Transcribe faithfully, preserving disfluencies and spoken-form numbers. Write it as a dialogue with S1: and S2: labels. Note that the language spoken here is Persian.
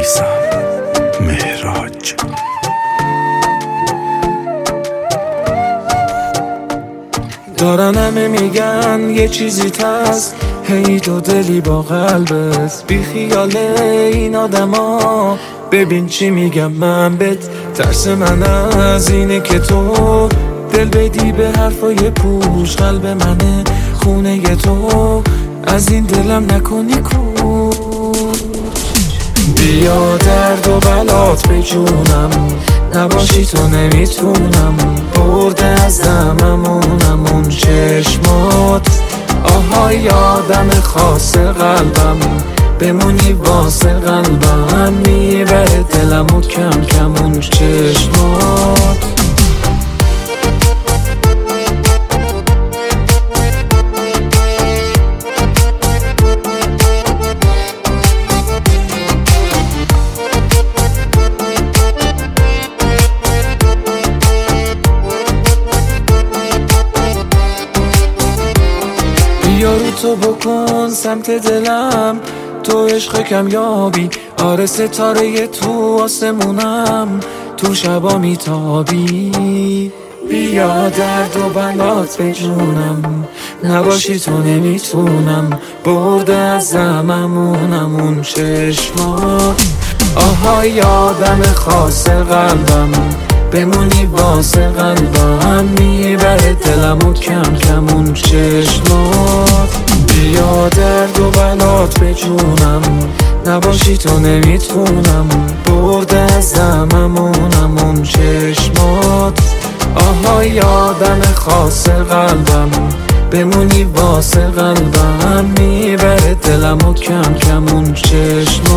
S1: میسم مهراج.
S2: دارن همه میگن یه چیزی هست، هی تو دلی با قلبت بی خیال این آدما. ببین چی میگم من بهت، ترس من از اینه که تو دل بدی به حرفای پوش. قلب منه خونه تو، از این دلم نکنی کوش. بیا درد و بلات به جونم، نباشی تو نمیتونم. برده از دممونمون چشمات، آهای آدم خاص قلبم. بمونی واسه قلبم، میبره دلمو کم کم اون چشمات. یارو تو بکن سمت دلم، تو عشق کمیابی. آره ستاره تو آسمونم، تو شبا میتابی. بیا درد و بلات به جونم، نباشی تو نمیتونم. برده از زممونم اون چشمات، آهای آدم خاص قلبم. بمونی واسه قلبم، میبره دلمو کم کم اون چشمات. بیا درد و بلات به جونم، نباشی تو نمیتونم. برده از دممونم اون چشمات، آهای آدم خاص قلبم. بمونی واسه قلبم، میبره دلمو کم کم اون چشمات.